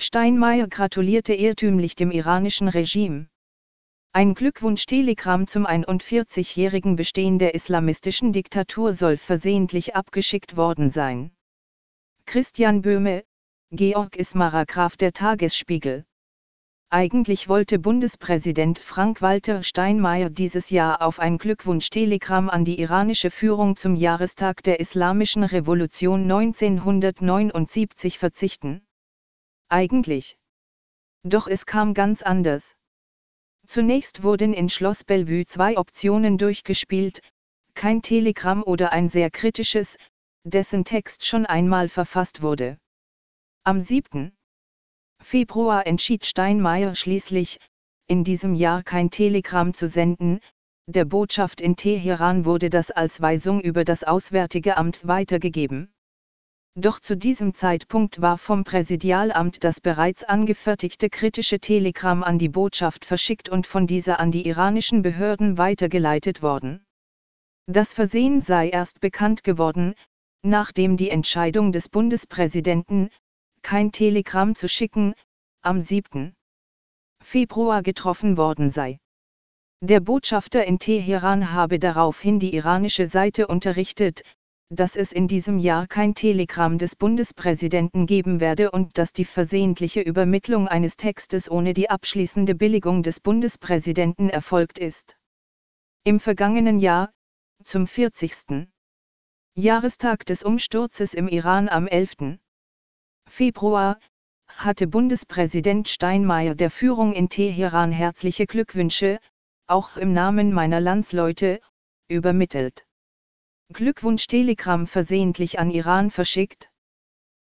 Steinmeier gratulierte irrtümlich dem iranischen Regime. Ein Glückwunsch-Telegramm zum 41-jährigen Bestehen der islamistischen Diktatur soll versehentlich abgeschickt worden sein. Christian Böhme, Georg Ismarer Graf der Tagesspiegel. Eigentlich wollte Bundespräsident Frank-Walter Steinmeier dieses Jahr auf ein Glückwunsch-Telegramm an die iranische Führung zum Jahrestag der Islamischen Revolution 1979 verzichten. Eigentlich. Doch es kam ganz anders. Zunächst wurden in Schloss Bellevue zwei Optionen durchgespielt: kein Telegramm oder ein sehr kritisches, dessen Text schon einmal verfasst wurde. Am 7. Februar entschied Steinmeier schließlich, in diesem Jahr kein Telegramm zu senden. Der Botschaft in Teheran wurde das als Weisung über das Auswärtige Amt weitergegeben. Doch zu diesem Zeitpunkt war vom Präsidialamt das bereits angefertigte kritische Telegramm an die Botschaft verschickt und von dieser an die iranischen Behörden weitergeleitet worden. Das Versehen sei erst bekannt geworden, nachdem die Entscheidung des Bundespräsidenten, kein Telegramm zu schicken, am 7. Februar getroffen worden sei. Der Botschafter in Teheran habe daraufhin die iranische Seite unterrichtet, dass es in diesem Jahr kein Telegramm des Bundespräsidenten geben werde und dass die versehentliche Übermittlung eines Textes ohne die abschließende Billigung des Bundespräsidenten erfolgt ist. Im vergangenen Jahr, zum 40. Jahrestag des Umsturzes im Iran am 11. Februar, hatte Bundespräsident Steinmeier der Führung in Teheran herzliche Glückwünsche, auch im Namen meiner Landsleute, übermittelt. Glückwunsch-Telegramm versehentlich an Iran verschickt.